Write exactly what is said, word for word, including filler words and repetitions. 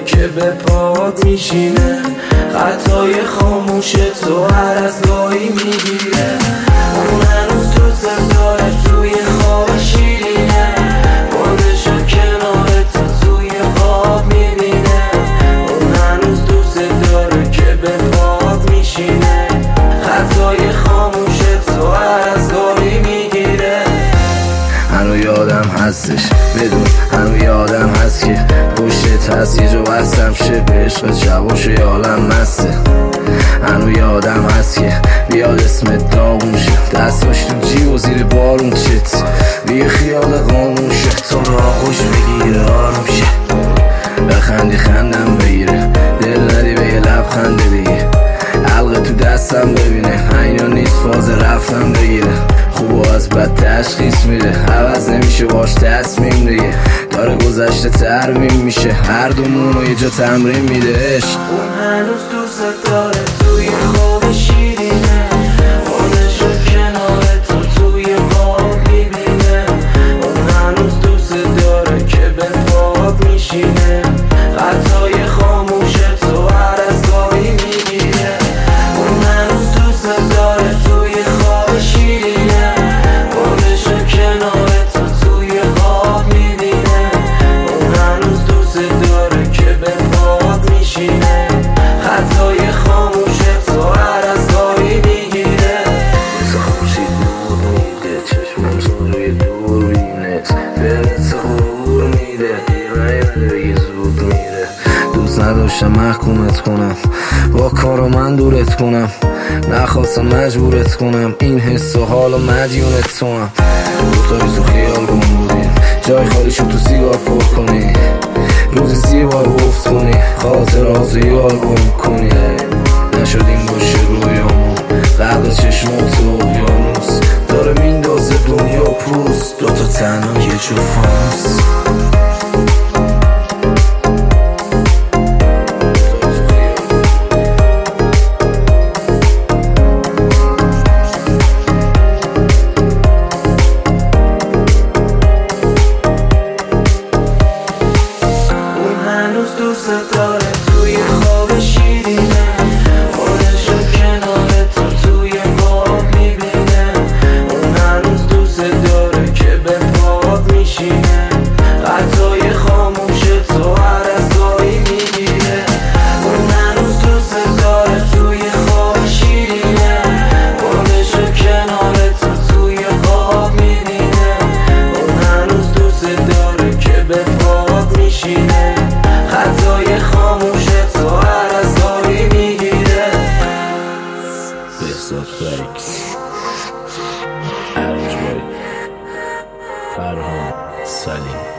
که به پات میشینه. خطای خاموش تو هر از گاهی میگیره. اون هنوز دوست داره توی خواب شیرینه. بادشو کنار تو توی خواب میبینه. اون هنوز دوست داره که به پات میشینه. خطای خاموش تو هر از گاهی میگیره. هنو یادم هستش بدون، هنو یادم هست که پشت هست یه جا بستم شه به عشق جواشو یالم مسته. هنو یادم هست که بیاد اسمت داغون شه، دستاش تو جیب و زیر بارون چت بیه خیال قانون شه. تو را خوش بگیره آروم شه، بخندی خندم بگیره، دل ندی به یه لبخنده دیگه. حلقه تو دستم ببینه، اینا نیست فاز رفتم بگیره. خوب از بد تشخیص میده، عوض نمیشه باش تصمیم دیگه. داره گذشته ترمیم میشه، هر دومونو یه جا تمرین میده عشق. اون هنوز دوست داره توی خواب شیرینه. خودشو کنار تو توی خواب میبینه. اون هنوز دوست داره که به پات میشینه. خطای خاموش تو هر از گاهی میگیره. اون هنوز دوست داره توی خواب شیرینه. خودشو کنار تو توی خواب میبینه. اون هنوز دوست داره که به پات میشینه. خطای خاموش تو هر از گاهی میگیره. مثل خوشی دور میده، چشمم تو روی دور بینه. دلت غرور میده، دیمه بگی زود میره. دوست نداشتم محکومت کنم، با کارو من دورت کنم. نخواستم مجبورت کنم، این حس و حال و مدیونت تو هم. روزایی تو خیال گم بودیم، جای خالی شد تو سیگار پر کنی. روزی زیبا گفت کنی، خاطر آزو یار گم کنی. نشدیم باشه رویامون، قبل چشمات و اقیانوس. داره میندازه دنیا پوست، دوتا تنها یه جو فانوس. هنوز دوست داره توی خواب شیرینه. خودشو کنار تو توی خواب میبینه. اون هنوز دوست داره که به پات میشینه. خطای خاموش تو هر از گاهی میگیره. اون هنوز دوست داره توی خواب شیرینه. خودشو کنار تو توی خواب میبینه. اون هنوز دوست داره که به پات میشینه. خطای خاموش تو هر از گاهی میگیره. بهزاد فیکس، ارج بای، فرهان سلیم.